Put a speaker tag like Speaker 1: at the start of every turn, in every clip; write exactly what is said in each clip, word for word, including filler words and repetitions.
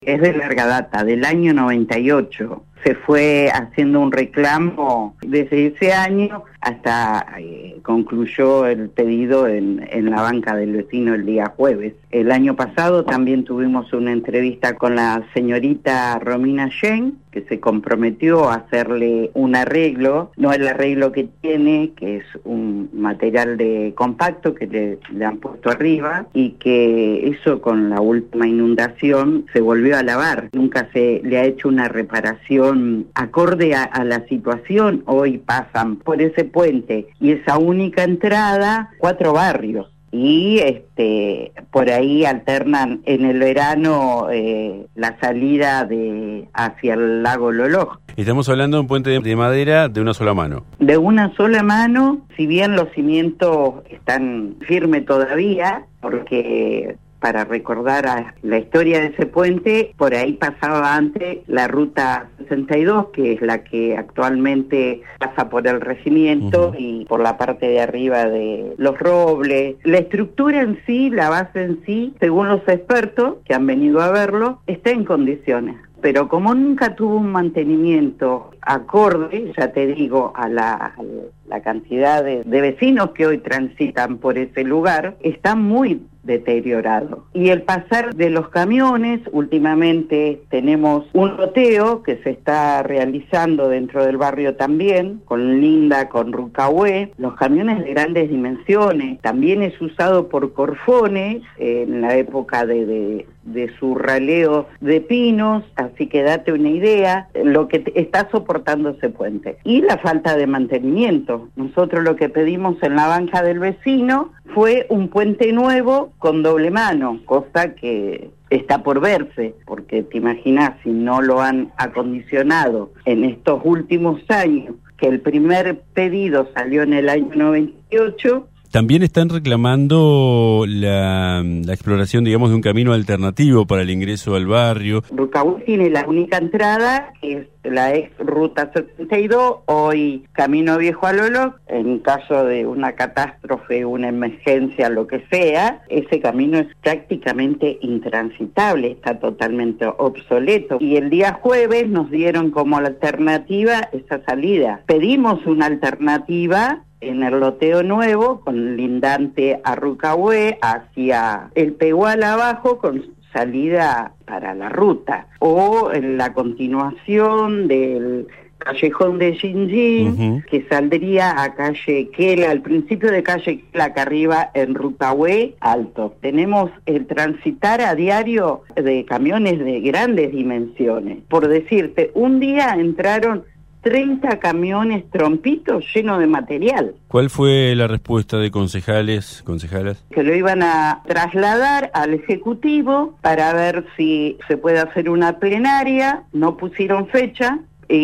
Speaker 1: es de larga data, del año noventa y ocho. Se fue haciendo un reclamo desde ese año hasta eh, concluyó el pedido en, en la banca del vecino el día jueves. El año pasado también tuvimos una entrevista con la señorita Romina Yen, que se comprometió a hacerle un arreglo, no el arreglo que tiene, que es un material de compacto que le, le han puesto arriba, y que eso con la última inundación se volvió a lavar. Nunca se le ha hecho una reparación acorde a, a la situación. Hoy pasan por ese puente y esa única entrada cuatro barrios. Y este por ahí alternan en el verano eh, la salida de hacia el lago Loloj.
Speaker 2: Estamos hablando de un puente de madera de una sola mano.
Speaker 1: De una sola mano, si bien los cimientos están firmes todavía, porque para recordar a la historia de ese puente, por ahí pasaba antes la ruta sesenta y dos, que es la que actualmente pasa por el regimiento, uh-huh, y por la parte de arriba de Los Robles. La estructura en sí, la base en sí, según los expertos que han venido a verlo, está en condiciones. Pero como nunca tuvo un mantenimiento acorde, ya te digo, a la, a la cantidad de, de vecinos que hoy transitan por ese lugar, está muy deteriorado. Y el pasar de los camiones, últimamente tenemos un loteo que se está realizando dentro del barrio también, con Linda, con Rucahué, los camiones de grandes dimensiones. También es usado por Corfone en la época de, de, de su raleo de pinos, así que date una idea lo que está soportando ese puente. Y la falta de mantenimiento. Nosotros lo que pedimos en la banca del vecino fue un puente nuevo con doble mano, cosa que está por verse, porque te imaginas si no lo han acondicionado en estos últimos años, que el primer pedido salió en el año noventa y ocho.
Speaker 2: También están reclamando la, la exploración, digamos, de un camino alternativo para el ingreso al barrio.
Speaker 1: Rucahué tiene la única entrada, que es la ex ruta setenta y dos, hoy Camino Viejo a Loloj. En caso de una catástrofe, una emergencia, lo que sea, ese camino es prácticamente intransitable, está totalmente obsoleto. Y el día jueves nos dieron como alternativa esa salida. Pedimos una alternativa en el loteo nuevo, con lindante a Rucahué, hacia el Pegual abajo, con salida para la ruta, o en la continuación del Callejón de Jinjin, uh-huh, que saldría a calle Quela, al principio de calle Quela, acá arriba en Rucahué Alto. Tenemos el transitar a diario de camiones de grandes dimensiones. Por decirte, un día entraron treinta camiones trompitos llenos de material.
Speaker 2: ¿Cuál fue la respuesta de concejales, concejalas?
Speaker 1: Que lo iban a trasladar al Ejecutivo para ver si se puede hacer una plenaria, no pusieron fecha,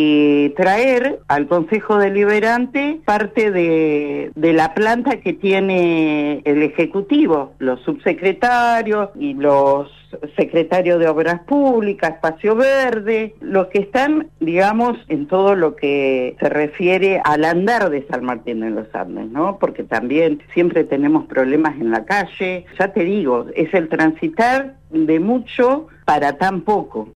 Speaker 1: y traer al Consejo Deliberante parte de, de la planta que tiene el Ejecutivo, los subsecretarios y los secretarios de Obras Públicas, Espacio Verde, los que están, digamos, en todo lo que se refiere al andar de San Martín de los Andes, ¿no? Porque también siempre tenemos problemas en la calle. Ya te digo, es el transitar de mucho para tan poco.